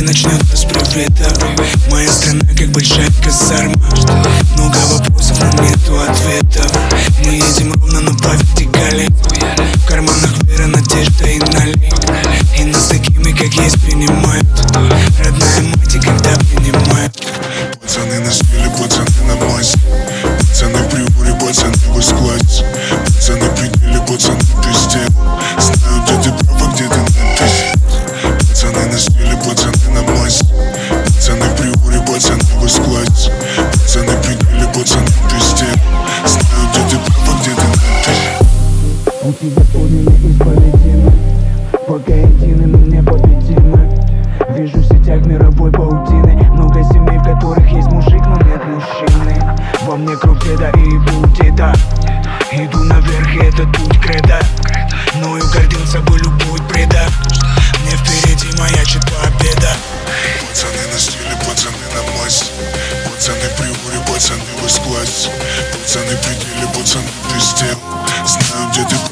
давайте начнем с приветов. Моя страна как большая казарма, много вопросов, но нету ответов. Мы едем ровно, но по вертикали. В карманах вера, надежда и налик. И нас такими, как есть, принимают. Родная мать, и когда принимают. Пацаны на стиле, пацаны на массе. Пацаны в приоре, пацаны в эс-классе. Пацаны в пределе, пацаны в пизде. Знаю, где ты прав, а где ты на пизде. Пацаны на стиле, пацаны на массе. Пацаны в приоре, пацаны в эс-классе. Пацаны в пределе, пацаны в пизде. Знаю, где ты прав, а где ты на пизде. Пути заполнены исповедимы, пока едины, но непобедимы. Вижу в сетях мировой паутины. Много семей, в которых есть мужик, но нет мужчины. Во мне кровь деда и будет деда. Иду наверх, и это путь кредо. Мною гордил собой любой преда. Мне впереди маячит победа. Пацаны на стиле, пацаны на массе. Пацаны в приоре, пацаны в эс-классе. Пацаны в пределе, пацаны в пизде. Знаю, где ты